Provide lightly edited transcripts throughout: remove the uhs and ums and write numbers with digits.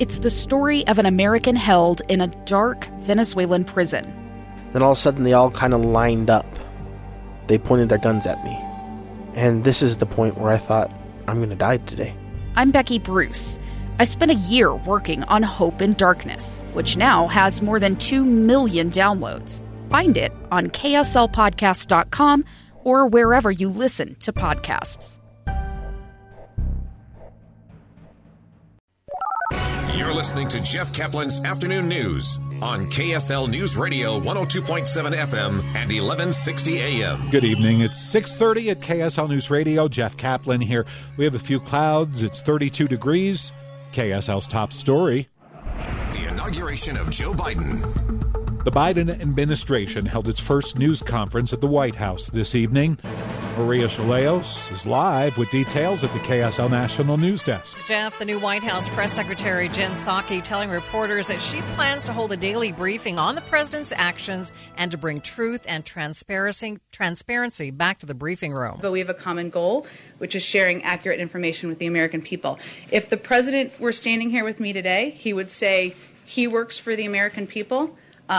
It's the story of an American held in a dark Venezuelan prison. Then all of a sudden they all kind of lined up. They pointed their guns at me. And this is the point where I thought, I'm going to die today. I'm Becky Bruce. I spent a year working on Hope in Darkness, which now has more than 2 million downloads. Find it on kslpodcast.com or wherever you listen to podcasts. You're listening to Jeff Kaplan's Afternoon News on KSL News Radio 102.7 FM and 1160 AM. Good evening. It's 6:30 at KSL News Radio. Jeff Kaplan here. We have a few clouds. It's 32 degrees. KSL's top story. The inauguration of Joe Biden. The Biden administration held its first news conference at the White House this evening. Maria Shilaos is live with details at the KSL National News Desk. Jeff, the new White House Press Secretary Jen Psaki telling reporters that she plans to hold a daily briefing on the president's actions and to bring truth and transparency back to the briefing room. But we have a common goal, which is sharing accurate information with the American people. If the president were standing here with me today, he would say he works for the American people.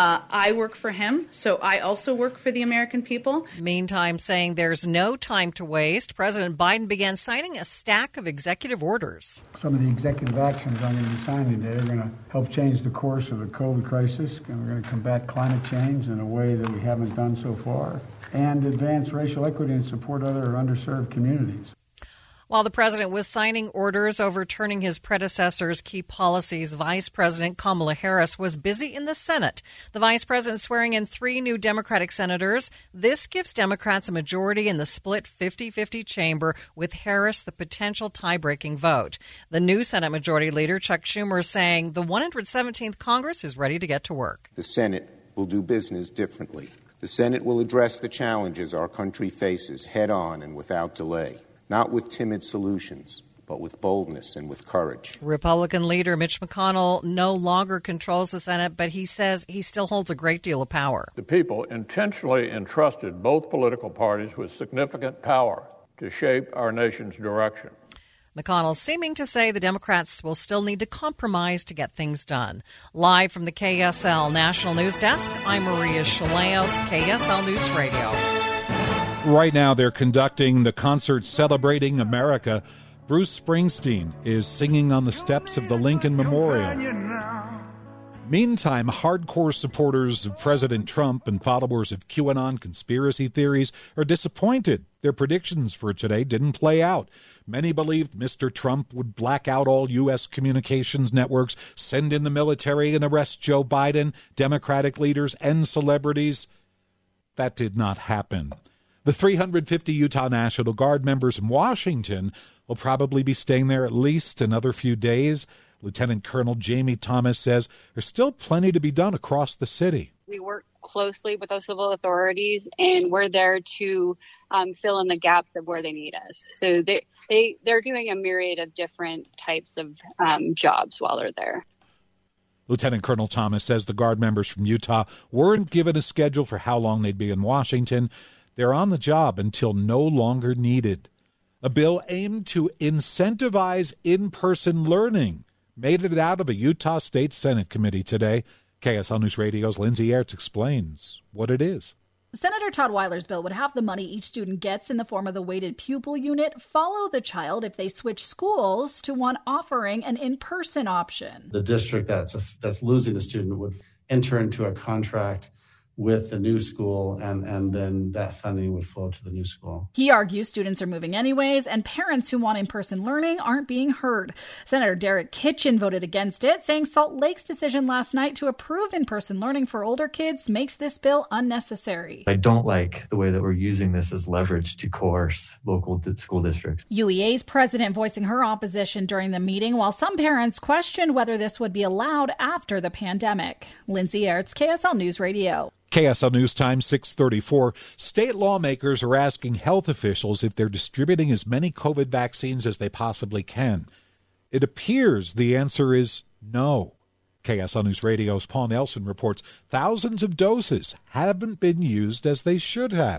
I work for him, so I also work for the American people. Meantime, saying there's no time to waste, President Biden began signing a stack of executive orders. Some of the executive actions I'm going to be signing today are going to help change the course of the COVID crisis. We're going to combat climate change in a way that we haven't done so far, and advance racial equity and support other underserved communities. While the president was signing orders overturning his predecessor's key policies, Vice President Kamala Harris was busy in the Senate. The vice president swearing in 3 new Democratic senators. This gives Democrats a majority in the split 50-50 chamber, with Harris the potential tie-breaking vote. The new Senate Majority Leader, Chuck Schumer, saying the 117th Congress is ready to get to work. The Senate will do business differently. The Senate will address the challenges our country faces head-on and without delay. Not with timid solutions, but with boldness and with courage. Republican leader Mitch McConnell no longer controls the Senate, but he says he still holds a great deal of power. The people intentionally entrusted both political parties with significant power to shape our nation's direction. McConnell seeming to say the Democrats will still need to compromise to get things done. Live from the KSL National News Desk, I'm Maria Shilaos, KSL News Radio. Right now, they're conducting the concert celebrating America. Bruce Springsteen is singing on the steps of the Lincoln Memorial. Meantime, hardcore supporters of President Trump and followers of QAnon conspiracy theories are disappointed. Their predictions for today didn't play out. Many believed Mr. Trump would black out all U.S. communications networks, send in the military, and arrest Joe Biden, Democratic leaders, and celebrities. That did not happen. The 350 Utah National Guard members in Washington will probably be staying there at least another few days. Lieutenant Colonel Jamie Thomas says there's still plenty to be done across the city. We work closely with those civil authorities, and we're there to fill in the gaps of where they need us. So they're doing a myriad of different types of jobs while they're there. Lieutenant Colonel Thomas says the Guard members from Utah weren't given a schedule for how long they'd be in Washington. They're on the job until no longer needed. A bill aimed to incentivize in-person learning made it out of a Utah State Senate committee today. KSL News Radio's Lindsay Aerts explains what it is. Senator Todd Weiler's bill would have the money each student gets in the form of the weighted pupil unit follow the child if they switch schools to one offering an in-person option. The district that's losing the student would enter into a contract with the new school, and then that funding would flow to the new school. He argues students are moving anyways, and parents who want in-person learning aren't being heard. Senator Derek Kitchen voted against it, saying Salt Lake's decision last night to approve in-person learning for older kids makes this bill unnecessary. I don't like the way that we're using this as leverage to coerce local school districts. UEA's president voicing her opposition during the meeting, while some parents questioned whether this would be allowed after the pandemic. Lindsay Aerts, KSL News Radio. KSL News Time, 6:34. State lawmakers are asking health officials if they're distributing as many COVID vaccines as they possibly can. It appears the answer is no. KSL News Radio's Paul Nelson reports thousands of doses haven't been used as they should have.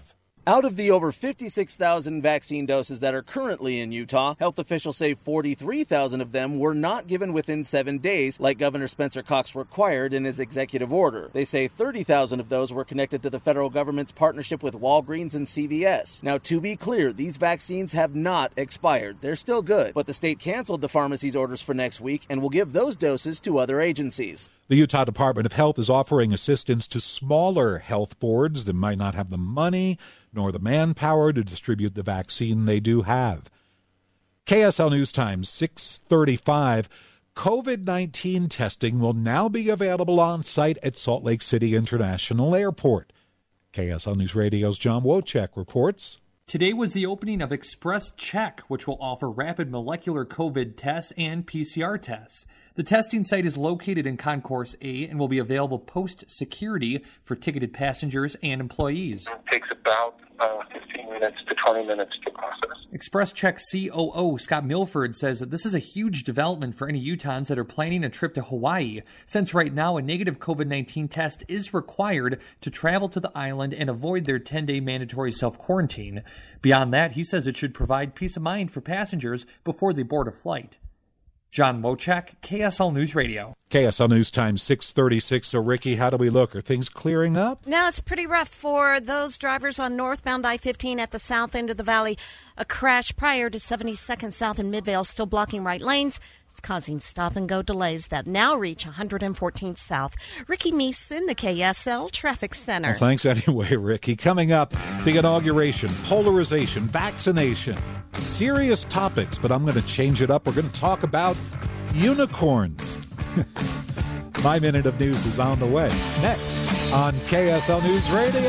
Out of the over 56,000 vaccine doses that are currently in Utah, health officials say 43,000 of them were not given within 7 days, like Governor Spencer Cox required in his executive order. They say 30,000 of those were connected to the federal government's partnership with Walgreens and CVS. Now, to be clear, these vaccines have not expired. They're still good, but the state canceled the pharmacy's orders for next week and will give those doses to other agencies. The Utah Department of Health is offering assistance to smaller health boards that might not have the money nor the manpower to distribute the vaccine they do have. KSL News Time, 6:35. COVID-19 testing will now be available on site at Salt Lake City International Airport. KSL News Radio's John Wojcik reports. Today was the opening of Express Check, which will offer rapid molecular COVID tests and PCR tests. The testing site is located in Concourse A and will be available post-security for ticketed passengers and employees. It takes about 15 minutes to 20 minutes to process. Express Check COO Scott Milford says that this is a huge development for any Utahns that are planning a trip to Hawaii, since right now a negative COVID-19 test is required to travel to the island and avoid their 10-day mandatory self-quarantine. Beyond that, he says it should provide peace of mind for passengers before they board a flight. John Wojcik, KSL News Radio. KSL News Time, 6:36. So, Ricky, how do we look? Are things clearing up? Now, it's pretty rough for those drivers on northbound I-15 at the south end of the valley. A crash prior to 72nd South in Midvale still blocking right lanes. It's causing stop-and-go delays that now reach 114th South. Ricky Meese in the KSL Traffic Center. Well, thanks anyway, Ricky. Coming up, the inauguration, polarization, vaccination. Serious topics, but I'm going to change it up. We're going to talk about unicorns. My Minute of News is on the way. Next on KSL News Radio.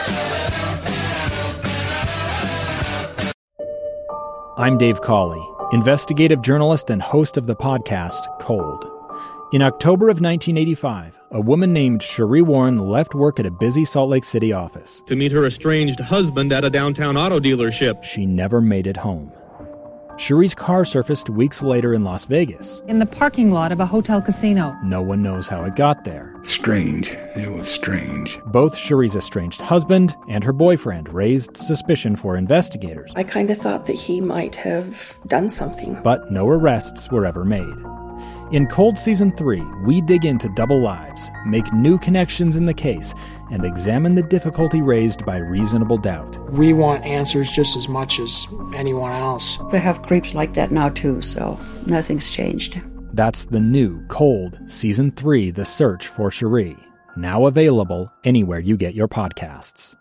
I'm Dave Cawley, investigative journalist and host of the podcast Cold. In October of 1985, a woman named Cherie Warren left work at a busy Salt Lake City office to meet her estranged husband at a downtown auto dealership. She never made it home. Cherie's car surfaced weeks later in Las Vegas. In the parking lot of a hotel casino. No one knows how it got there. Strange. It was strange. Both Cherie's estranged husband and her boyfriend raised suspicion for investigators. I kind of thought that he might have done something. But no arrests were ever made. In Cold Season 3, we dig into double lives, make new connections in the case, and examine the difficulty raised by reasonable doubt. We want answers just as much as anyone else. They have creeps like that now too, so nothing's changed. That's the new Cold Season 3, The Search for Cherie. Now available anywhere you get your podcasts.